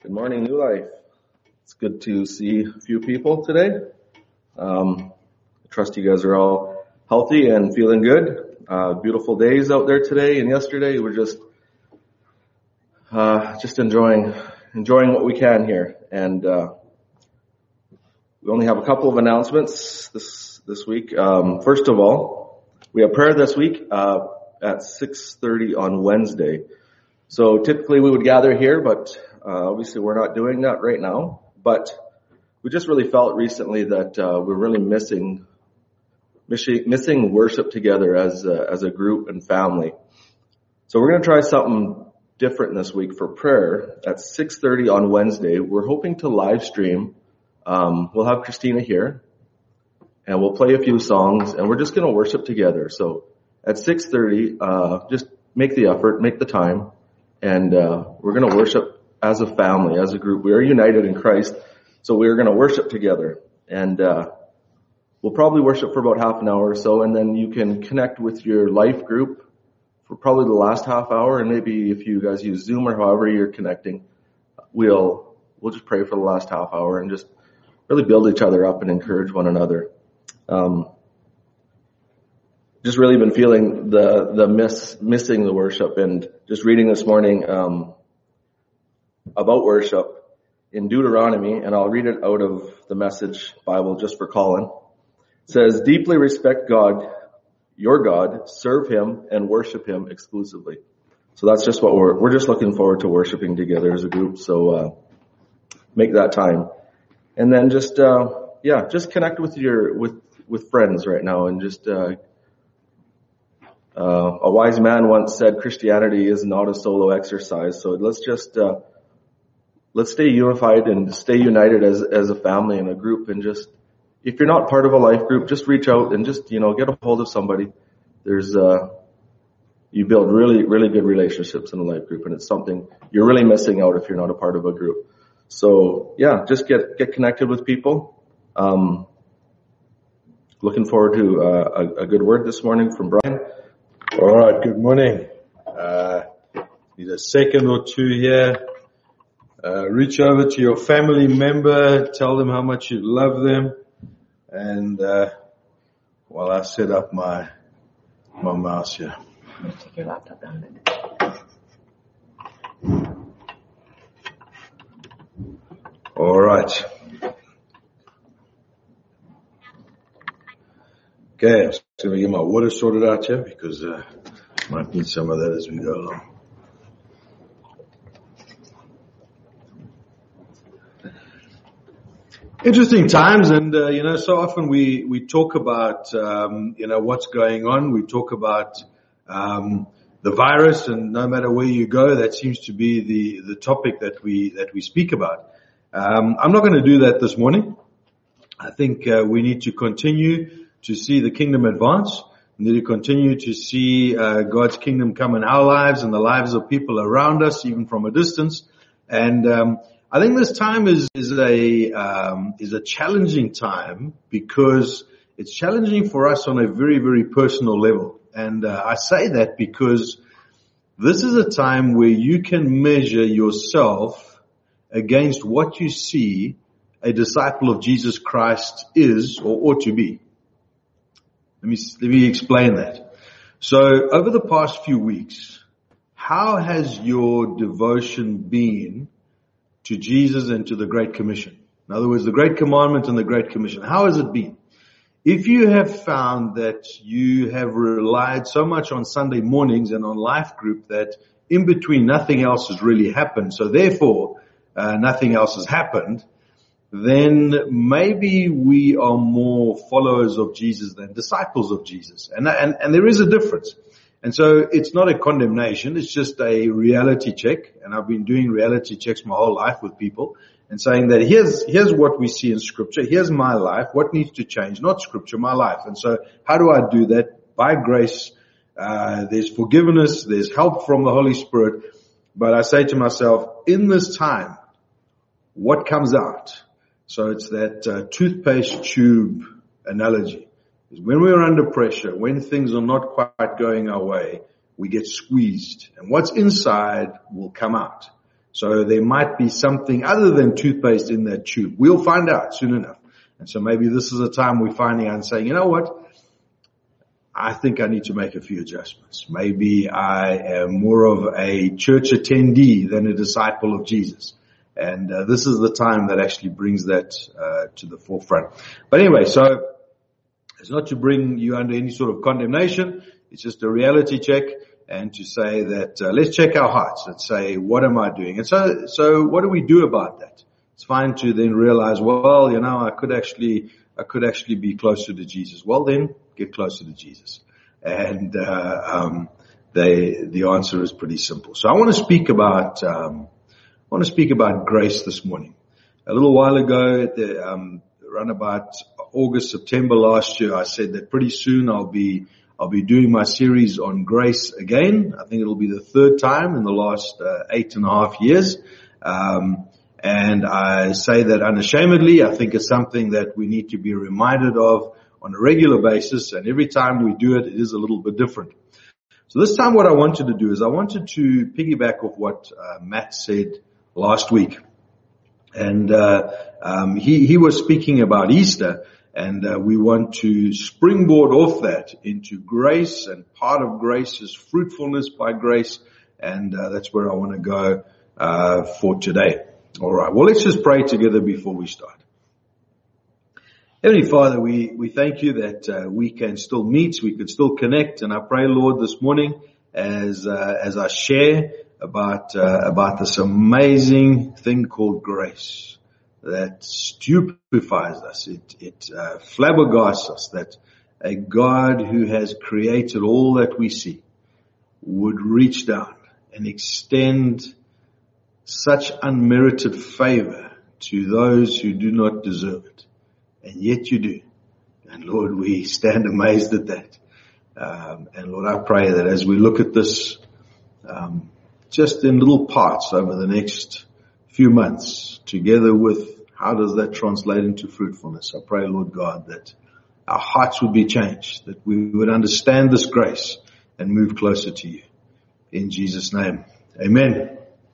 Good morning, New Life. It's good to see a few people today. I trust you guys are all healthy and feeling good. Beautiful days out there today and yesterday. We're just enjoying what we can here. And we only have a couple of announcements this week. First of all, we have prayer this week at 6:30 on Wednesday. So typically we would gather here, but obviously we're not doing that right now. But we just really felt recently that we're really missing worship together as a group and family. So we're going to try something different this week for prayer at 6:30 on Wednesday. We're hoping to live stream. We'll have Christina here, and we'll play a few songs, and we're just going to worship together. So at 6:30, just make the effort, make the time, and we're going to worship as a family, as a group. We are united in Christ, so we're going to worship together. And we'll probably worship for about half an hour or so, and then you can connect with your life group for probably the last half hour, and maybe if you guys use Zoom or however you're connecting, we'll just pray for the last half hour and just really build each other up and encourage one another. Just really been feeling missing the worship, and just reading this morning about worship in Deuteronomy, and I'll read it out of the Message Bible just for Colin. It says, "Deeply respect God, your God, serve Him, and worship Him exclusively." So that's just what we're just looking forward to worshiping together as a group. So make that time, and then just connect with friends right now, and just. A wise man once said, Christianity is not a solo exercise. So let's stay unified and stay united as a family and a group. And just, if you're not part of a life group, just reach out and just, get a hold of somebody. You build really, really good relationships in a life group, and it's something you're really missing out if you're not a part of a group. So just get connected with people. Looking forward to a good word this morning from Brian. All right, good morning. Need a second or two here. Reach over to your family member, tell them how much you love them, and while I set up my mouse here. Take your laptop down a bit. All right. Okay, I'm just going to get my water sorted out here because might need some of that as we go along. Interesting times, and so often we talk about what's going on. We talk about the virus, and no matter where you go, that seems to be the topic that we speak about. I'm not going to do that this morning. I think we need to continue to see the kingdom advance. We need to continue to see God's kingdom come in our lives and the lives of people around us, even from a distance. And I think this time is a challenging time because it's challenging for us on a very, very personal level. And I say that because this is a time where you can measure yourself against what you see a disciple of Jesus Christ is or ought to be. Let me explain that. So over the past few weeks, how has your devotion been to Jesus and to the Great Commission? In other words, the Great Commandment and the Great Commission. How has it been? If you have found that you have relied so much on Sunday mornings and on life group that in between nothing else has really happened, so therefore nothing else has happened, then maybe we are more followers of Jesus than disciples of Jesus. And there is a difference. And so it's not a condemnation, it's just a reality check. And I've been doing reality checks my whole life with people and saying that here's what we see in Scripture, here's my life, what needs to change, not Scripture, my life. And so how do I do that? By grace, there's forgiveness, there's help from the Holy Spirit. But I say to myself, in this time, what comes out? So it's that toothpaste tube analogy. When we're under pressure, when things are not quite going our way, we get squeezed. And what's inside will come out. So there might be something other than toothpaste in that tube. We'll find out soon enough. And so maybe this is a time we're finding out and saying, you know what? I think I need to make a few adjustments. Maybe I am more of a church attendee than a disciple of Jesus. And this is the time that actually brings that to the forefront. But anyway, so it's not to bring you under any sort of condemnation. It's just a reality check and to say that let's check our hearts and say, what am I doing? And so what do we do about that? It's fine to then realize, well, you know, I could actually be closer to Jesus. Well, then get closer to Jesus. And the answer is pretty simple. So I want to speak about grace this morning. A little while ago, around about August, September last year, I said that pretty soon I'll be doing my series on grace again. I think it'll be the third time in the last 8.5 years. And I say that unashamedly. I think it's something that we need to be reminded of on a regular basis. And every time we do it, it is a little bit different. So this time what I wanted to do is I wanted to piggyback off what Matt said last week. And he was speaking about Easter. And we want to springboard off that into grace. And part of grace is fruitfulness by grace. And that's where I want to go for today. All right. Well, let's just pray together before we start. Heavenly Father, we thank you that we can still meet, we can still connect, and I pray, Lord, this morning as I share about this amazing thing called grace that stupefies us, it flabbergasts us that a God who has created all that we see would reach down and extend such unmerited favor to those who do not deserve it. And yet you do. And Lord, we stand amazed at that. And Lord, I pray that as we look at this, just in little parts over the next few months, together with how does that translate into fruitfulness, I pray, Lord God, that our hearts would be changed, that we would understand this grace and move closer to you. In Jesus' name, amen.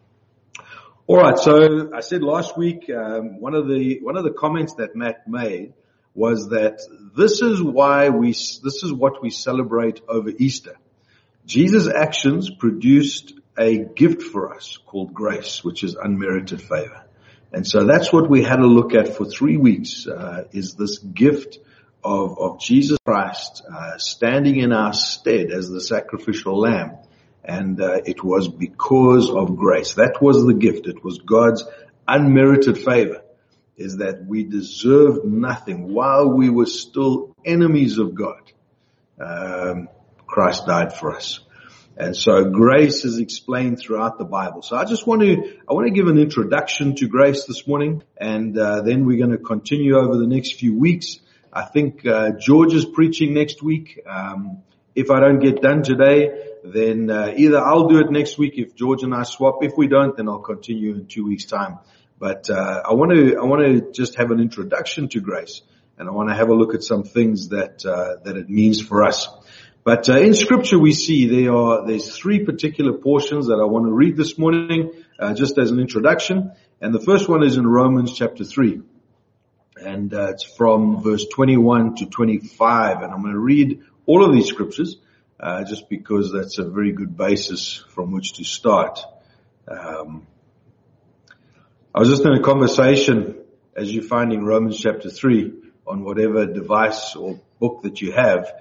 All right, so I said last week, one of the comments that Matt made was that this is what we celebrate over Easter. Jesus' actions produced a gift for us called grace, which is unmerited favor. And so that's what we had a look at for 3 weeks, is this gift of Jesus Christ, standing in our stead as the sacrificial lamb. And it was because of grace. That was the gift. It was God's unmerited favor, is that we deserved nothing. While we were still enemies of God, Christ died for us. And so grace is explained throughout the Bible. So I want to give an introduction to grace this morning, and then we're going to continue over the next few weeks. I think George is preaching next week. If I don't get done today, then either I'll do it next week if George and I swap. If we don't, then I'll continue in 2 weeks' time. But I want to just have an introduction to grace, and I want to have a look at some things that it means for us. But in Scripture we see there's 3 particular portions that I want to read this morning, just as an introduction. And the first one is in Romans chapter 3, and it's from verse 21 to 25. And I'm going to read all of these scriptures, just because that's a very good basis from which to start. I was just in a conversation, as you find in Romans chapter 3, on whatever device or book that you have.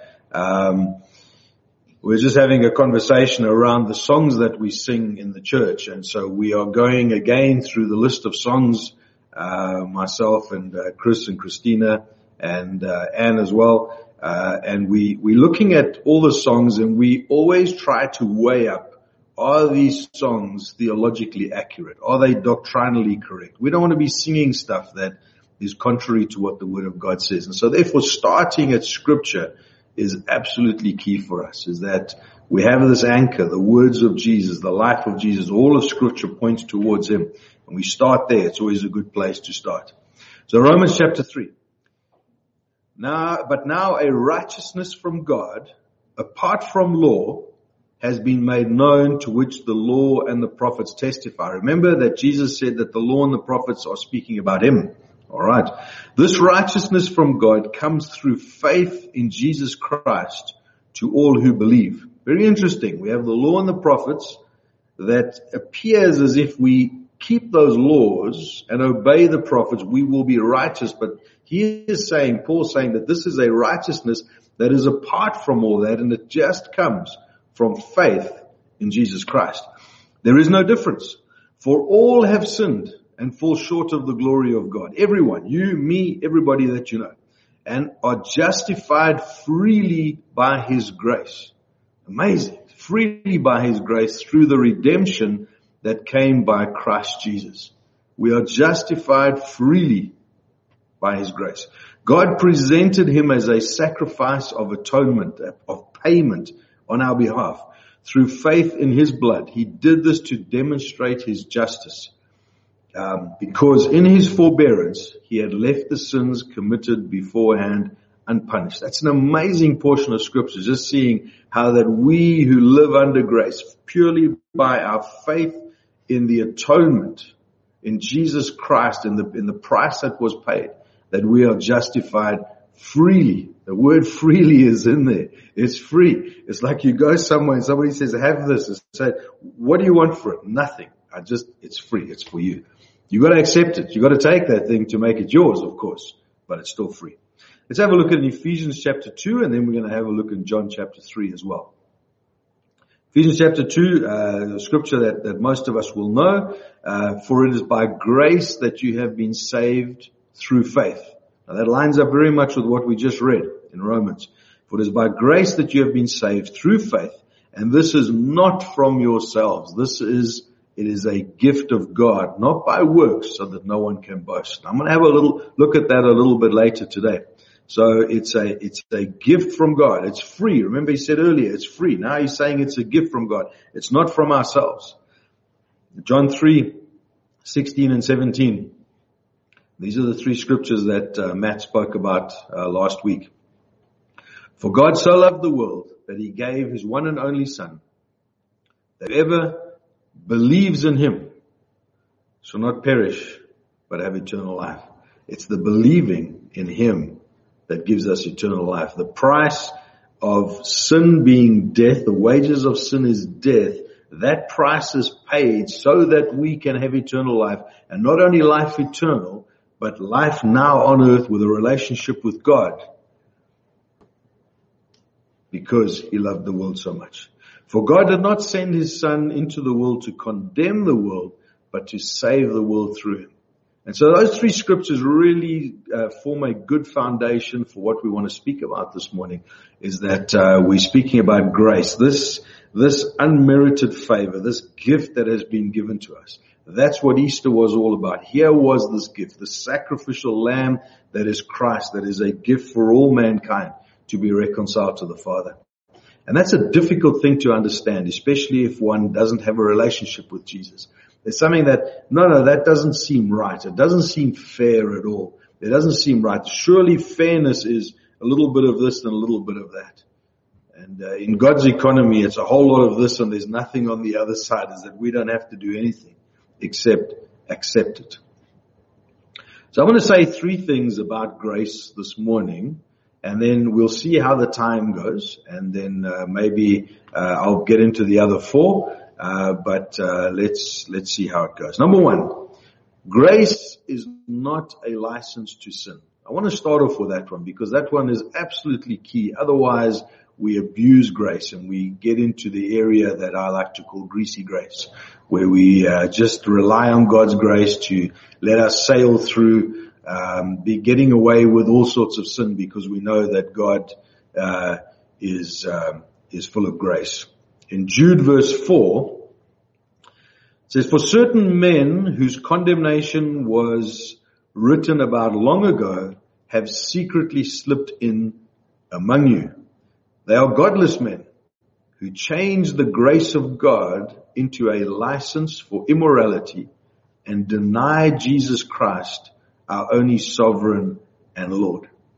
We're just having a conversation around the songs that we sing in the church. And so we are going again through the list of songs, myself and Chris and Christina and Anne as well. And we're looking at all the songs, and we always try to weigh up, are these songs theologically accurate? Are they doctrinally correct? We don't want to be singing stuff that is contrary to what the Word of God says. And so therefore starting at Scripture is absolutely key for us, is that we have this anchor, the words of Jesus, the life of Jesus. All of Scripture points towards Him. And we start there. It's always a good place to start. So Romans chapter 3. But now a righteousness from God, apart from law, has been made known, to which the law and the prophets testify. Remember that Jesus said that the law and the prophets are speaking about him. All right. This righteousness from God comes through faith in Jesus Christ to all who believe. Very interesting. We have the law and the prophets that appears as if we keep those laws and obey the prophets, we will be righteous. But he is saying, Paul's saying that this is a righteousness that is apart from all that, and it just comes from faith in Jesus Christ. There is no difference. For all have sinned and fall short of the glory of God. Everyone, you, me, everybody that you know, and are justified freely by his grace. Amazing. Freely by his grace through the redemption that came by Christ Jesus. We are justified freely by his grace. God presented him as a sacrifice of atonement, of payment on our behalf. Through faith in his blood, he did this to demonstrate his justice. Because in his forbearance, he had left the sins committed beforehand unpunished. That's an amazing portion of scripture, just seeing how that we who live under grace, purely by our faith in the atonement, in Jesus Christ, in the price that was paid, that we are justified freely. The word freely is in there. It's free. It's like you go somewhere and somebody says, have this. And say, what do you want for it? Nothing. It's free. It's for you. You got to accept it. You got to take that thing to make it yours, of course, but it's still free. Let's have a look at Ephesians chapter 2, and then we're going to have a look in John chapter 3 as well. Ephesians chapter 2, the scripture that most of us will know, for it is by grace that you have been saved through faith. Now that lines up very much with what we just read in Romans. For it is by grace that you have been saved through faith, and this is not from yourselves. It is a gift of God, not by works, so that no one can boast. I'm going to have a little look at that a little bit later today. So it's a gift from God. It's free. Remember he said earlier, it's free. Now he's saying it's a gift from God. It's not from ourselves. John 3:16 and 17. These are the three scriptures that Matt spoke about last week. For God so loved the world that he gave his one and only Son, that whoever believes in him shall not perish, but have eternal life. It's the believing in him that gives us eternal life. The price of sin being death, the wages of sin is death. That price is paid so that we can have eternal life, and not only life eternal, but life now on earth with a relationship with God, because he loved the world so much. For God did not send his Son into the world to condemn the world, but to save the world through him. And so those three scriptures really form a good foundation for what we want to speak about this morning, is that we're speaking about grace, this unmerited favor, this gift that has been given to us. That's what Easter was all about. Here was this gift, the sacrificial lamb that is Christ, that is a gift for all mankind to be reconciled to the Father. And that's a difficult thing to understand, especially if one doesn't have a relationship with Jesus. There's something that, that doesn't seem right. It doesn't seem fair at all. It doesn't seem right. Surely fairness is a little bit of this and a little bit of that. And in God's economy, it's a whole lot of this and there's nothing on the other side, is that we don't have to do anything except accept it. So I want to say three things about grace this morning, and then we'll see how the time goes, and then maybe I'll get into the other four, but let's see how it goes. Number one, grace is not a license to sin. I want to start off with that one, because that one is absolutely key. Otherwise, we abuse grace and we get into the area that I like to call greasy grace, where we just rely on God's grace to let us sail through, be getting away with all sorts of sin, because we know that God is full of grace. In Jude verse 4, it says, "For certain men whose condemnation was written about long ago have secretly slipped in among you. They are godless men who change the grace of God into a license for immorality and deny Jesus Christ, our only sovereign and Lord."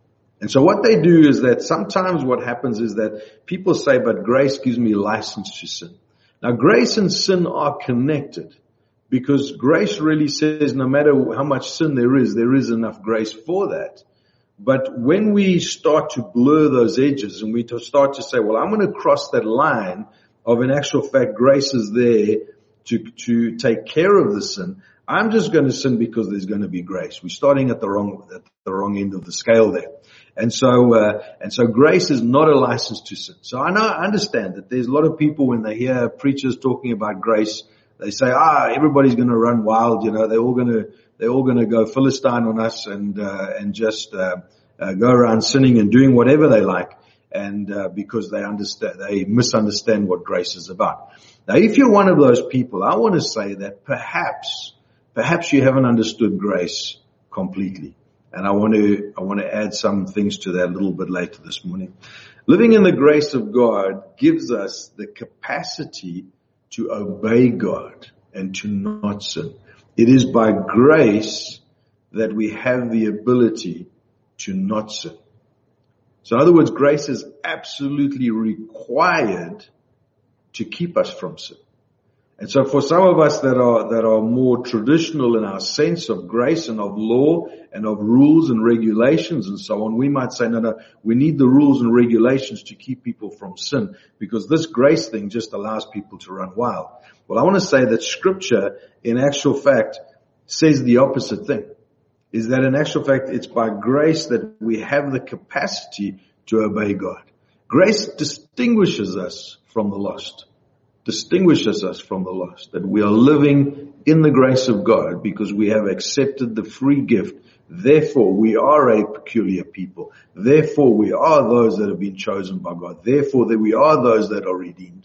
And so what they do is that sometimes what happens is that people say, but grace gives me license to sin. Now grace and sin are connected, because grace really says no matter how much sin there is enough grace for that. But when we start to blur those edges and we start to say, well, I'm going to cross that line of, in actual fact, grace is there to take care of the sin, I'm just going to sin because there's going to be grace. We're starting at the wrong end of the scale there. And so grace is not a license to sin. So I understand that there's a lot of people when they hear preachers talking about grace, they say, everybody's going to run wild, they're all going to go Philistine on us and just go around sinning and doing whatever they like, and because they misunderstand what grace is about. Now, if you're one of those people, I want to say that perhaps you haven't understood grace completely. And I want to add some things to that a little bit later this morning. Living in the grace of God gives us the capacity to obey God and to not sin. It is by grace that we have the ability to not sin. So in other words, grace is absolutely required to keep us from sin. And so for some of us that are more traditional in our sense of grace and of law and of rules and regulations and so on, we might say, no, we need the rules and regulations to keep people from sin, because this grace thing just allows people to run wild. Well, I want to say that Scripture, in actual fact, says the opposite thing, is that in actual fact, it's by grace that we have the capacity to obey God. Grace distinguishes us from the lost. That we are living in the grace of God because we have accepted the free gift. Therefore, we are a peculiar people. Therefore, we are those that have been chosen by God. Therefore, that we are those that are redeemed.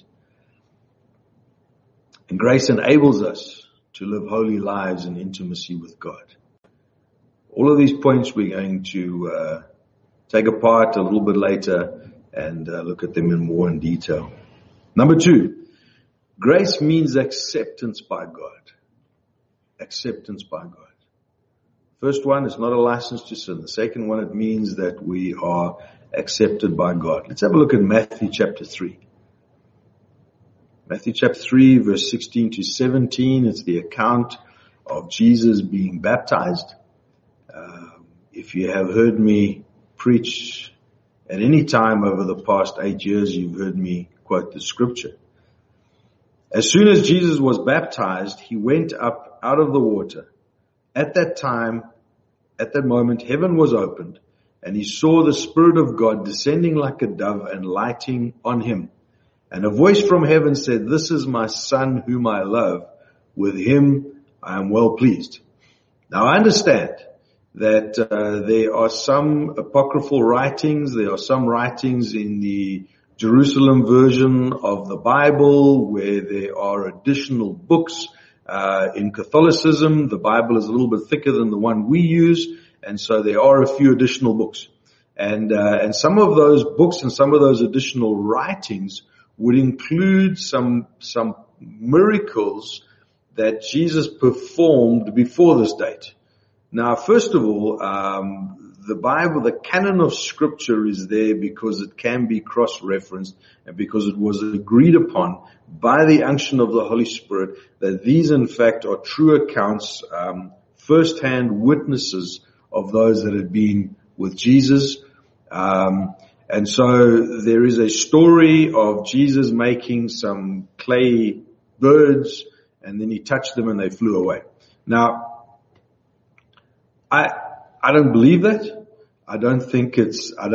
And grace enables us to live holy lives in intimacy with God. All of these points we're going to take apart a little bit later and look at them more in detail. Number 2. Grace means acceptance by God. Acceptance by God. First one is not a license to sin. The second one, it means that we are accepted by God. Let's have a look at Matthew chapter 3. Matthew chapter 3, verse 16 to 17. It's the account of Jesus being baptized. If you have heard me preach at any time over the past 8 years, you've heard me quote the scripture. As soon as Jesus was baptized, he went up out of the water. At that moment, heaven was opened, and he saw the Spirit of God descending like a dove and lighting on him. And a voice from heaven said, "This is my Son whom I love. With him I am well pleased." Now I understand that there are some apocryphal writings. There are some writings in the Jerusalem version of the Bible where there are additional books. In Catholicism, the Bible is a little bit thicker than the one we use, and so there are a few additional books. And some of those books and some of those additional writings would include some miracles that Jesus performed before this date. Now, first of all, the Bible, the canon of Scripture is there because it can be cross-referenced and because it was agreed upon by the unction of the Holy Spirit that these, in fact, are true accounts, first-hand witnesses of those that had been with Jesus. And so there is a story of Jesus making some clay birds, and then he touched them and they flew away. Now, I don't believe that. I think it's a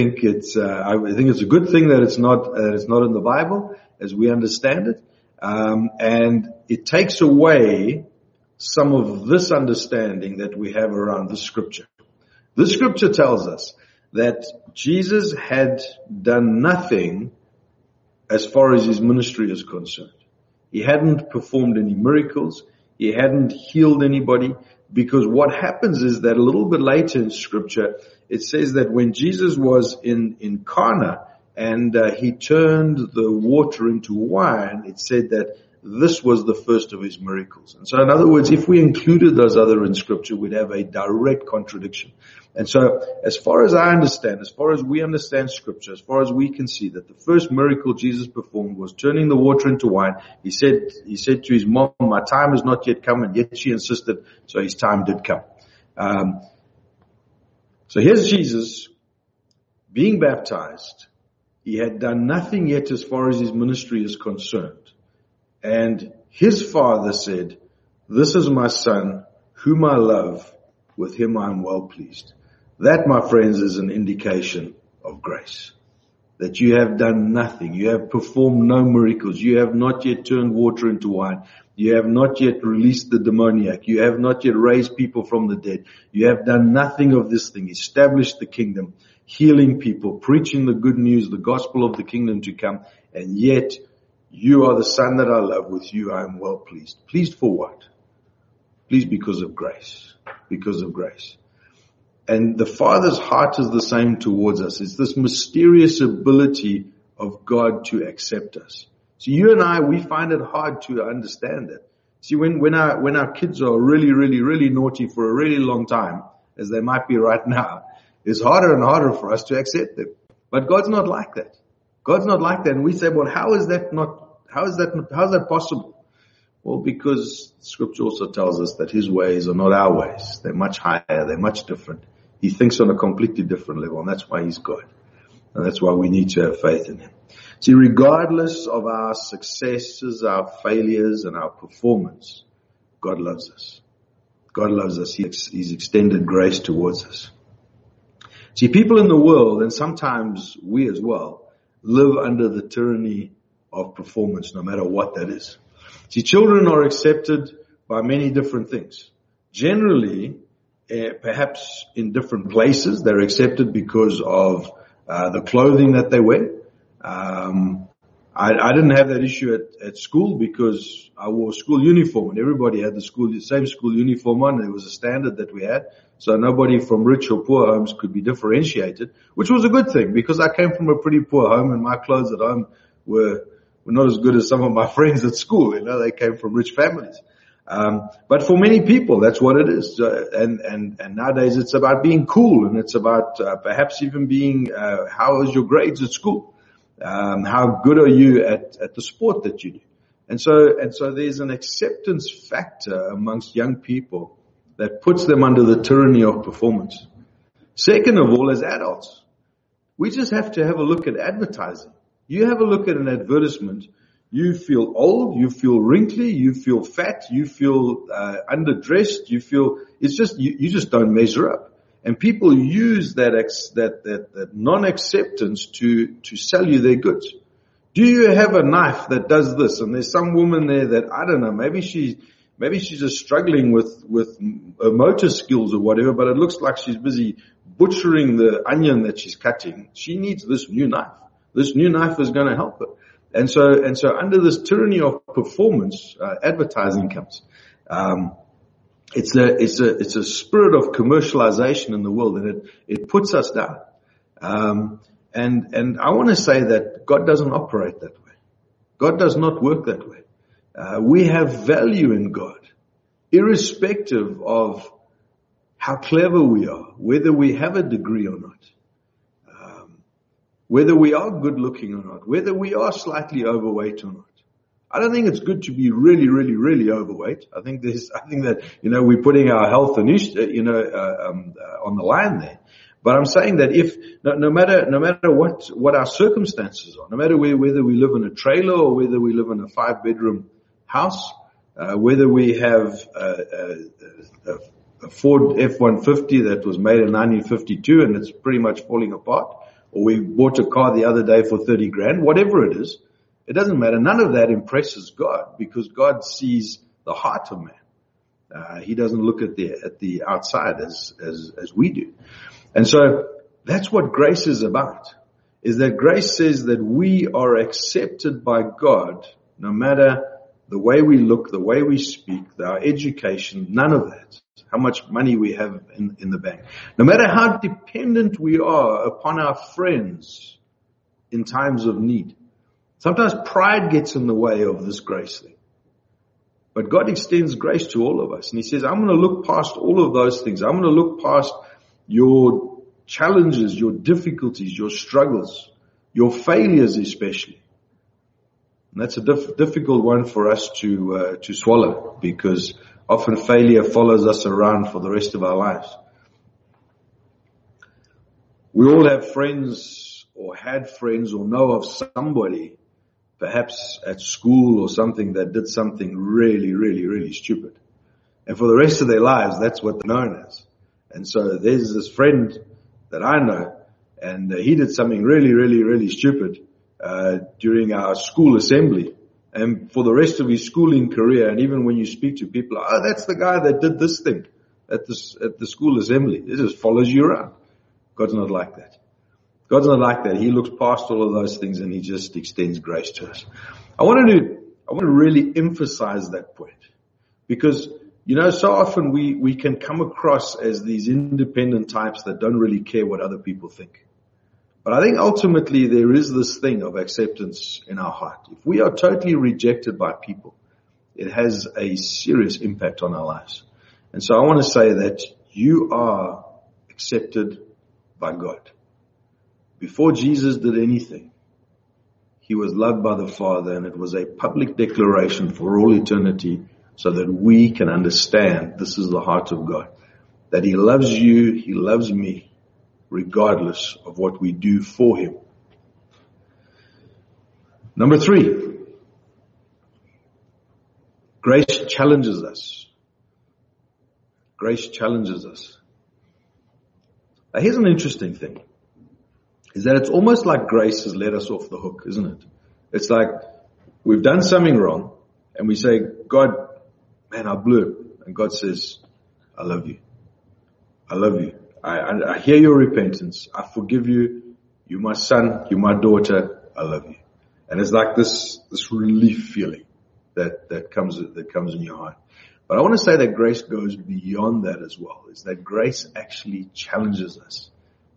good thing that it's not in the Bible as we understand it. And it takes away some of this understanding that we have around the scripture. The scripture tells us that Jesus had done nothing as far as his ministry is concerned. He hadn't performed any miracles. He hadn't healed anybody. Because what happens is that a little bit later in scripture, it says that when Jesus was in Cana and he turned the water into wine, it said that this was the first of his miracles. And so in other words, if we included those other in scripture, we'd have a direct contradiction. And so as far as I understand, as far as we understand scripture, as far as we can see that the first miracle Jesus performed was turning the water into wine. He said to his mom, my time has not yet come, and yet she insisted, so his time did come. So here's Jesus being baptized. He had done nothing yet as far as his ministry is concerned. And his father said, this is my son, whom I love. With him I am well pleased. That, my friends, is an indication of grace. That you have done nothing. You have performed no miracles. You have not yet turned water into wine. You have not yet released the demoniac. You have not yet raised people from the dead. You have done nothing of this thing. Established the kingdom, healing people, preaching the good news, the gospel of the kingdom to come. And yet, you are the son that I love. With you I am well pleased. Pleased for what? Pleased because of grace. Because of grace. And the Father's heart is the same towards us. It's this mysterious ability of God to accept us. So you and I, we find it hard to understand that. See, when our kids are really, really, really naughty for a really long time, as they might be right now, it's harder and harder for us to accept them. But God's not like that. God's not like that. And we say, well, how is that possible? Well, because scripture also tells us that his ways are not our ways. They're much higher. They're much different. He thinks on a completely different level, and that's why he's God. And that's why we need to have faith in him. See, regardless of our successes, our failures, and our performance, God loves us. God loves us. He's extended grace towards us. See, people in the world, and sometimes we as well, live under the tyranny of performance, no matter what that is. See, children are accepted by many different things. Generally, perhaps in different places, they're accepted because of the clothing that they wear. I didn't have that issue at school because I wore school uniform, and everybody had the same school uniform on. There was a standard that we had, so nobody from rich or poor homes could be differentiated, which was a good thing because I came from a pretty poor home, and my clothes at home were not as good as some of my friends at school. You know, they came from rich families. But for many people, that's what it is. And nowadays it's about being cool, and it's about perhaps even being, how is your grades at school? How good are you at the sport that you do? And so there's an acceptance factor amongst young people that puts them under the tyranny of performance. Second of all, as adults, we just have to have a look at advertising. You have a look at an advertisement, you feel old, you feel wrinkly, you feel fat, you feel underdressed, you feel, it's just, you just don't measure up. And people use that non-acceptance to sell you their goods. Do you have a knife that does this? And there's some woman there that, I don't know, maybe she's just struggling with motor skills or whatever, but it looks like she's busy butchering the onion that she's cutting. She needs this new knife. This new knife is going to help her. And so under this tyranny of performance, advertising comes. It's a spirit of commercialization in the world, and it puts us down. And I want to say that God doesn't operate that way. God does not work that way. We have value in God, irrespective of how clever we are, whether we have a degree or not. Whether we are good looking or not, whether we are slightly overweight or not. I don't think it's good to be really, really, really overweight. I think that, we're putting our health and, on the line there. But I'm saying that no matter what our circumstances are, no matter whether we live in a trailer or whether we live in a 5-bedroom house, whether we have a Ford F-150 that was made in 1952 and it's pretty much falling apart, or we bought a car the other day for 30 grand, whatever it is, it doesn't matter. None of that impresses God because God sees the heart of man. He doesn't look at the outside as we do. And so that's what grace is about, is that grace says that we are accepted by God no matter the way we look, the way we speak, our education, none of that. How much money we have in the bank. No matter how dependent we are upon our friends in times of need. Sometimes pride gets in the way of this grace thing. But God extends grace to all of us. And he says, I'm going to look past all of those things. I'm going to look past your challenges, your difficulties, your struggles, your failures especially. And that's a difficult one for us to swallow, because often failure follows us around for the rest of our lives. We all have friends or had friends or know of somebody, perhaps at school or something, that did something really, really, really stupid. And for the rest of their lives, that's what they're known as. And so there's this friend that I know, and he did something really, really, really stupid during our school assembly. And for the rest of his schooling career, and even when you speak to people, oh, that's the guy that did this thing at the school assembly. It just follows you around. God's not like that. God's not like that. He looks past all of those things and he just extends grace to us. I want to really emphasize that point, because, so often we can come across as these independent types that don't really care what other people think. But I think ultimately there is this thing of acceptance in our heart. If we are totally rejected by people, it has a serious impact on our lives. And so I want to say that you are accepted by God. Before Jesus did anything, he was loved by the Father, and it was a public declaration for all eternity so that we can understand this is the heart of God. That he loves you, he loves me, regardless of what we do for him. Number 3, grace challenges us. Grace challenges us. Now, here's an interesting thing, is that it's almost like grace has let us off the hook, isn't it? It's like we've done something wrong and we say, God, man, I blew it. And God says, I love you. I love you. I hear your repentance. I forgive you. You're my son. You're my daughter. I love you. And it's like this relief feeling that comes in your heart. But I want to say that grace goes beyond that as well. Is that grace actually challenges us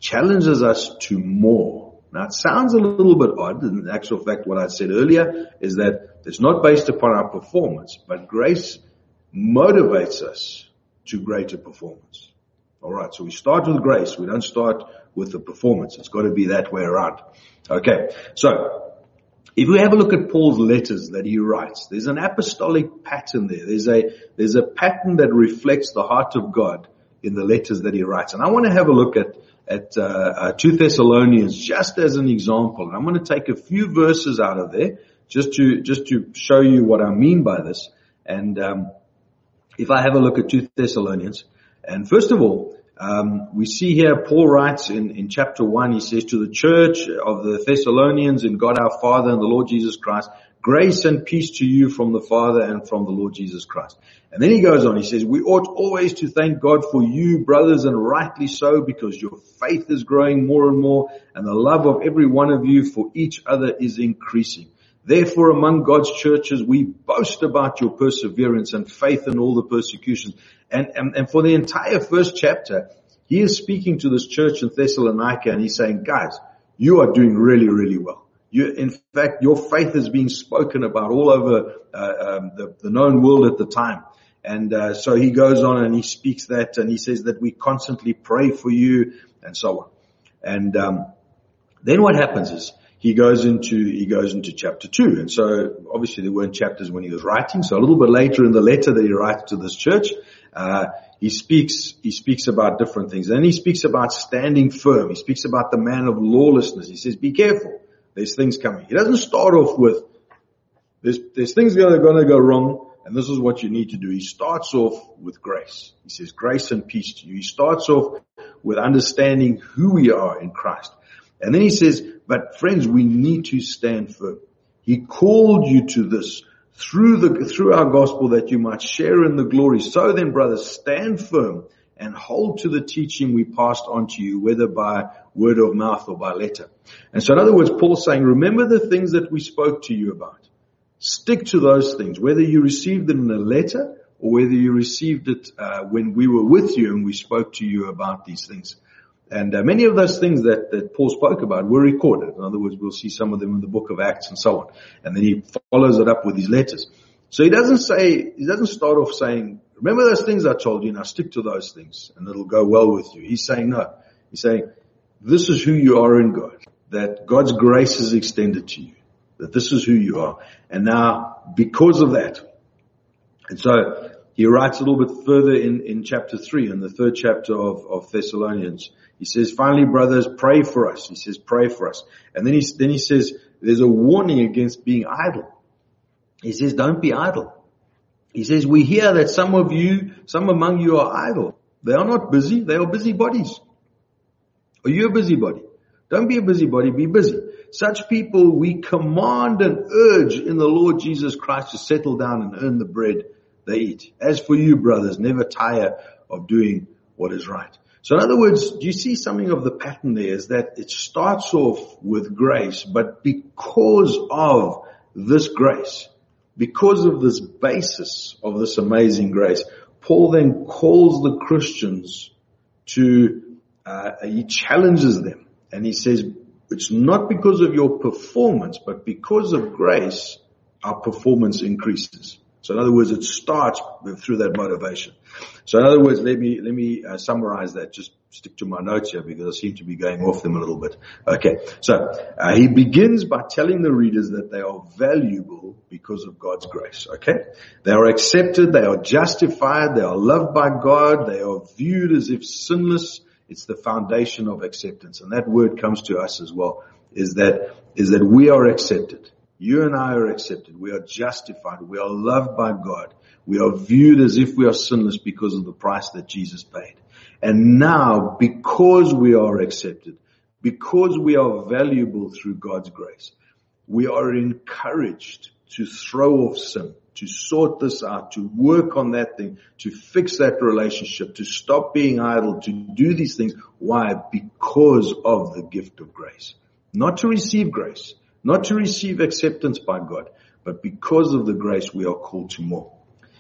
to more. Now it sounds a little bit odd. In actual fact, what I said earlier is that it's not based upon our performance, but grace motivates us to greater performance. Alright, so we start with grace. We don't start with the performance. It's got to be that way around. Okay, so if we have a look at Paul's letters that he writes, there's an apostolic pattern there. There's a pattern that reflects the heart of God in the letters that he writes. And I want to have a look at 2 Thessalonians just as an example. And I'm going to take a few verses out of there just to show you what I mean by this. And if I have a look at 2 Thessalonians, and first of all, we see here Paul writes in chapter 1, he says, to the church of the Thessalonians in God our Father and the Lord Jesus Christ, grace and peace to you from the Father and from the Lord Jesus Christ. And then he goes on, he says, we ought always to thank God for you, brothers, and rightly so, because your faith is growing more and more, and the love of every one of you for each other is increasing. Therefore, among God's churches, we boast about your perseverance and faith in all the persecutions. And for the entire first chapter, he is speaking to this church in Thessalonica, and he's saying, guys, you are doing really, really well. In fact, your faith is being spoken about all over the known world at the time. And so he goes on and he speaks that, and he says that we constantly pray for you, and so on. And then what happens is he goes into chapter 2. And so obviously there weren't chapters when he was writing. So a little bit later in the letter that he writes to this church, he speaks about different things. And then he speaks about standing firm. He speaks about the man of lawlessness. He says, be careful. There's things coming. He doesn't start off with, there's things that are going to go wrong, and this is what you need to do. He starts off with grace. He says, grace and peace to you. He starts off with understanding who we are in Christ. And then he says, but friends, we need to stand firm. He called you to this through our gospel that you might share in the glory. So then, brothers, stand firm and hold to the teaching we passed on to you, whether by word of mouth or by letter. And so in other words, Paul's saying, remember the things that we spoke to you about. Stick to those things, whether you received it in a letter or whether you received it when we were with you and we spoke to you about these things. And many of those things that Paul spoke about were recorded. In other words, we'll see some of them in the book of Acts and so on. And then he follows it up with his letters. So he doesn't start off saying, remember those things I told you, now stick to those things and it'll go well with you. He's saying no. He's saying, this is who you are in God, that God's grace is extended to you, that this is who you are. And now, because of that, and so he writes a little bit further in chapter 3, in the third chapter of Thessalonians. He says, finally, brothers, pray for us. He says, pray for us. And then he says, there's a warning against being idle. He says, don't be idle. He says, we hear that some among you are idle. They are not busy. They are busybodies. Are you a busybody? Don't be a busybody. Be busy. Such people we command and urge in the Lord Jesus Christ to settle down and earn the bread they eat. As for you, brothers, never tire of doing what is right. So in other words, do you see something of the pattern there is that it starts off with grace, but because of this grace, because of this basis of this amazing grace, Paul then calls the Christians he challenges them and he says, it's not because of your performance, but because of grace, our performance increases. So in other words, it starts through that motivation. So in other words, let me summarize that. Just stick to my notes here because I seem to be going off them a little bit. Okay. So he begins by telling the readers that they are valuable because of God's grace. Okay. They are accepted. They are justified. They are loved by God. They are viewed as if sinless. It's the foundation of acceptance. And that word comes to us as well, is that we are accepted. You and I are accepted. We are justified. We are loved by God. We are viewed as if we are sinless because of the price that Jesus paid. And now, because we are accepted, because we are valuable through God's grace, we are encouraged to throw off sin, to sort this out, to work on that thing, to fix that relationship, to stop being idle, to do these things. Why? Because of the gift of grace. Not to receive grace, not to receive acceptance by God, but because of the grace we are called to more.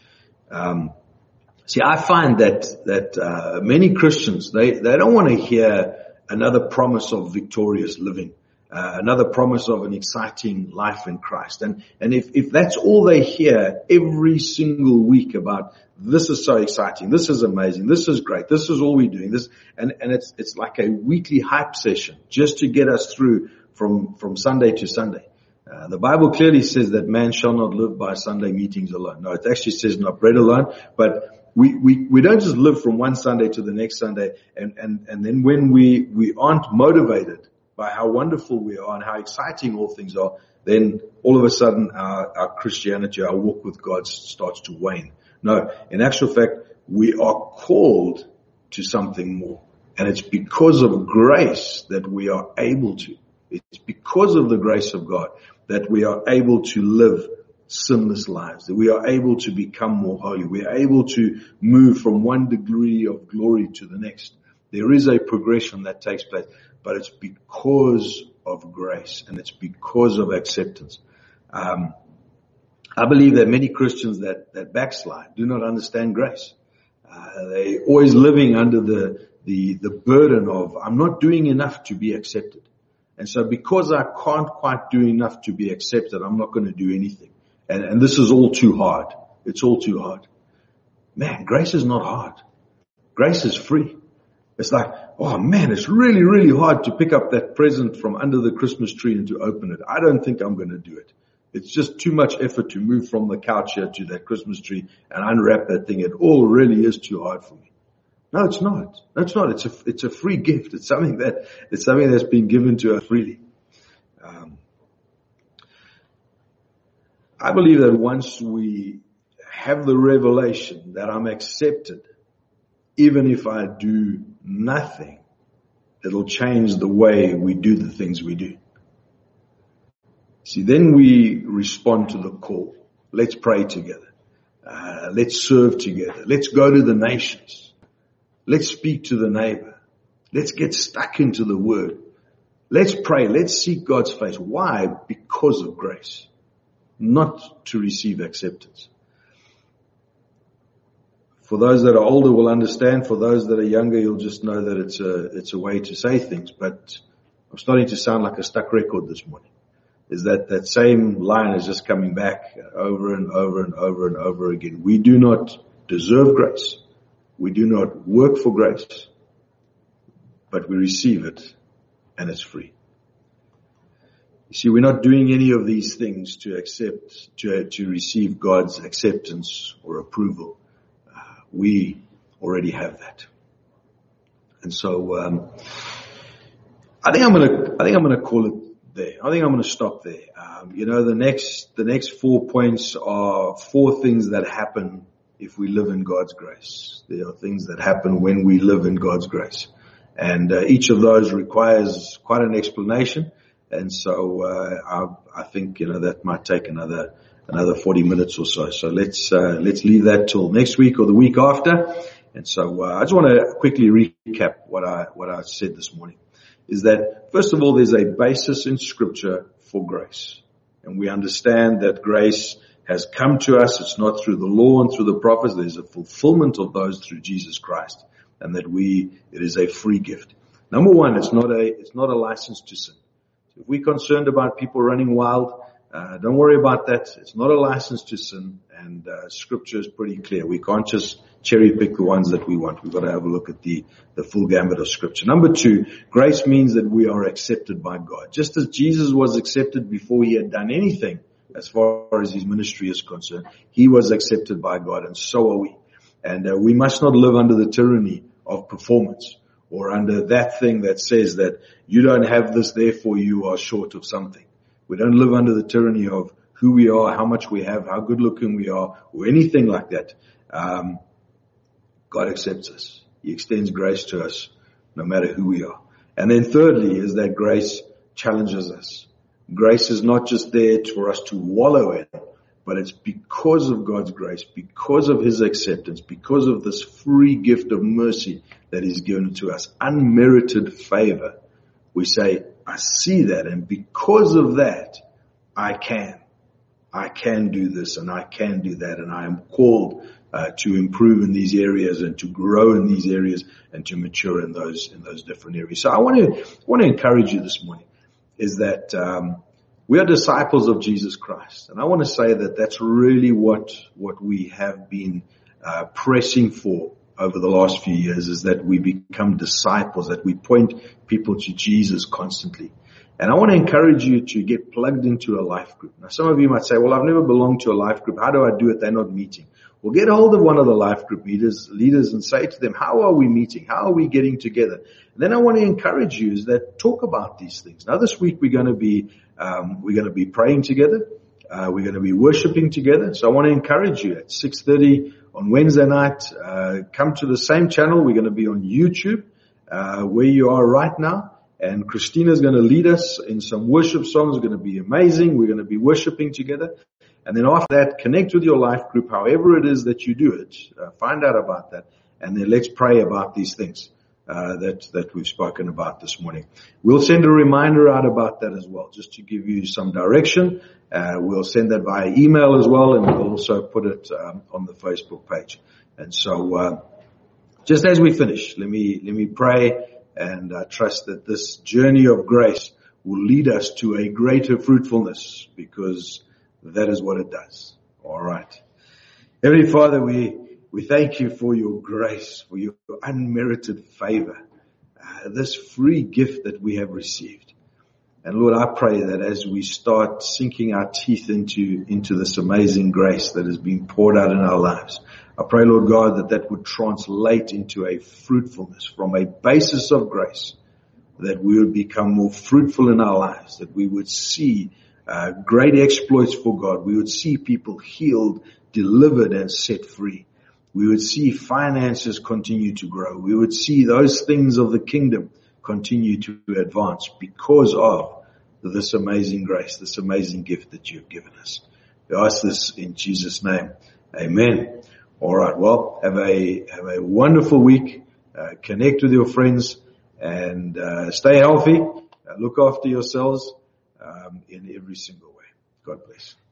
See, I find that many Christians, they don't want to hear another promise of victorious living, another promise of an exciting life in Christ. And if that's all they hear every single week about, this is so exciting, this is amazing, this is great, this is all we're doing, and it's like a weekly hype session just to get us through from Sunday to Sunday. The Bible clearly says that man shall not live by Sunday meetings alone. No, it actually says not bread alone, but we don't just live from one Sunday to the next Sunday, and then when we aren't motivated by how wonderful we are and how exciting all things are, then all of a sudden our Christianity, our walk with God starts to wane. No, in actual fact, we are called to something more. And it's because of grace that we are able to. It's because of the grace of God that we are able to live sinless lives, that we are able to become more holy. We are able to move from one degree of glory to the next. There is a progression that takes place, but it's because of grace and it's because of acceptance. I believe that many Christians that backslide do not understand grace. They're always living under the burden of, I'm not doing enough to be accepted. And so because I can't quite do enough to be accepted, I'm not going to do anything. And this is all too hard. It's all too hard. Man, grace is not hard. Grace is free. It's like, oh man, it's really, really hard to pick up that present from under the Christmas tree and to open it. I don't think I'm going to do it. It's just too much effort to move from the couch here to that Christmas tree and unwrap that thing. It all really is too hard for me. No, it's not. No, it's not. It's a free gift. It's something that's been given to us freely. I believe that once we have the revelation that I'm accepted, even if I do nothing, it'll change the way we do the things we do. See, then we respond to the call. Let's pray together. Let's serve together. Let's go to the nations. Let's speak to the neighbor. Let's get stuck into the word. Let's pray. Let's seek God's face. Why? Because of grace, not to receive acceptance. For those that are older will understand. For those that are younger, you'll just know that it's a way to say things. But I'm starting to sound like a stuck record this morning. is that same line is just coming back over and over and over and over again. We do not deserve grace. We do not work for grace, but we receive it, and it's free. You see, we're not doing any of these things to receive God's acceptance or approval. We already have that. And so, I think I'm gonna call it there. I think I'm gonna stop there. The next 4 points are 4 things that happen if we live in God's grace. There are things that happen when we live in God's grace. And each of those requires quite an explanation. And so I think that might take another 40 minutes or so. So let's leave that till next week or the week after. And so I just want to quickly recap what I said this morning. Is that first of all, there's a basis in Scripture for grace, and we understand that grace has come to us. It's not through the law and through the prophets. There's a fulfillment of those through Jesus Christ, and that it is a free gift. Number one, it's not a license to sin. If we're concerned about people running wild, don't worry about that. It's not a license to sin, and Scripture is pretty clear. We can't just cherry pick the ones that we want. We've got to have a look at the full gamut of Scripture. Number two, grace means that we are accepted by God. Just as Jesus was accepted before he had done anything as far as his ministry is concerned, he was accepted by God, and so are we. And we must not live under the tyranny of performance, or under that thing that says that you don't have this, therefore you are short of something. We don't live under the tyranny of who we are, how much we have, how good looking we are, or anything like that. God accepts us. He extends grace to us no matter who we are. And then thirdly is that grace challenges us. Grace is not just there for us to wallow in, but it's because of God's grace, because of his acceptance, because of this free gift of mercy that he's given to us, unmerited favor. We say, I see that, and because of that, I can do this and I can do that, and I am called to improve in these areas and to grow in these areas and to mature in those different areas. So I want to encourage you this morning is that we are disciples of Jesus Christ, and I want to say that that's really what we have been pressing for over the last few years, is that we become disciples, that we point people to Jesus constantly. And I want to encourage you to get plugged into a life group. Now, some of you might say, well, I've never belonged to a life group. How do I do it? They're not meeting. Well, get hold of one of the life group leaders and say to them, how are we meeting? How are we getting together? And then I want to encourage you is that talk about these things. Now, this week we're going to be praying together. We're going to be worshiping together. So I want to encourage you at 6:30 on Wednesday night, come to the same channel. We're going to be on YouTube, where you are right now. And Christina's going to lead us in some worship songs. It's going to be amazing. We're going to be worshiping together. And then after that, connect with your life group, however it is that you do it. Find out about that. And then let's pray about these things that we've spoken about this morning. We'll send a reminder out about that as well, just to give you some direction. We'll send that via email as well, and we'll also put it on the Facebook page. And so just as we finish, let me pray. And I trust that this journey of grace will lead us to a greater fruitfulness, because that is what it does. All right. Heavenly Father, we thank you for your grace, for your unmerited favor, this free gift that we have received. And Lord, I pray that as we start sinking our teeth into this amazing grace that has been poured out in our lives, I pray, Lord God, that would translate into a fruitfulness from a basis of grace, that we would become more fruitful in our lives, that we would see great exploits for God. We would see people healed, delivered, and set free. We would see finances continue to grow. We would see those things of the kingdom continue to advance because of this amazing grace, this amazing gift that you've given us. We ask this in Jesus' name. Amen. All right. Well, have a wonderful week. Connect with your friends and stay healthy. Look after yourselves in every single way. God bless.